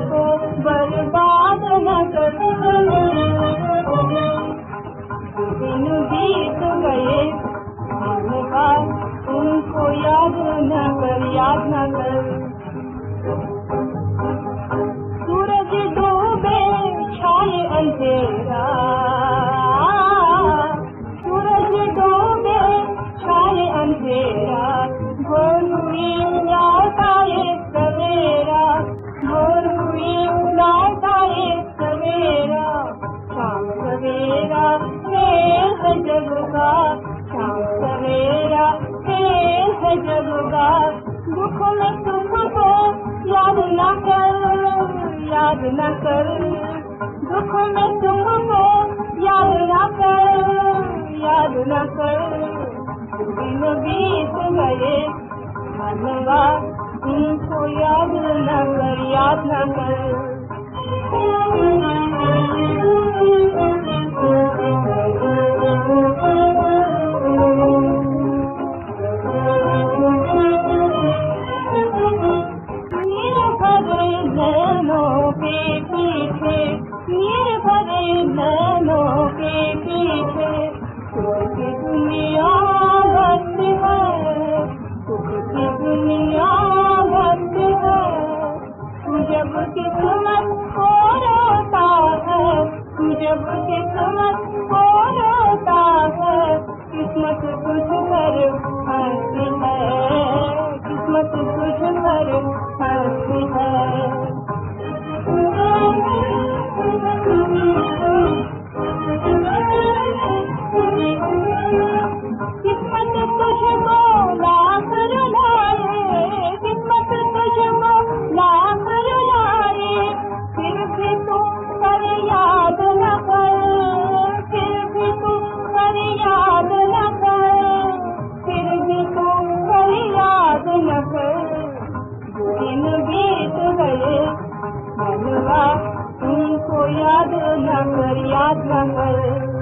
को बर्बाद न कर। दिन बीत गए धन्यवाद, उनको याद न कर, याद न कर। सूरज डूबे छाए अंधेरा, सूरज डूबे छाए अंधेरा, भोर हुई लौट आए सवेरा, भोर हुई लौट आए सवेरा। शाम सवेरा खेल है जग का, शाम सवेरा खेल है जग का। दुख में सुख को याद न कर, याद न कर। दुख में सुख को याद न कर, याद न कर। दिन बीत गए धन्यवाद, उनको याद न कर, याद न कर। नैनों के पीछे, नीर भरे नैनों के पीछे, सुख की दुनिया बसती है, सुख की दुनिया बसती है। तू जब किस्मत को रोता है, तू जब किस्मत को रोता है, किस्मत तुझ पर हंसती है, किस्मत तुझ पर हंसती है। किस्मत तुझको लाख रुलाए, किस्मत तुझको लाख रुलाए, फिर भी तू कर याद न कर, फिर भी तू कर याद न कर, फिर भी तू कर याद न कर। दिन बीत गए धन्यवाद, उनको याद न कर, याद न कर।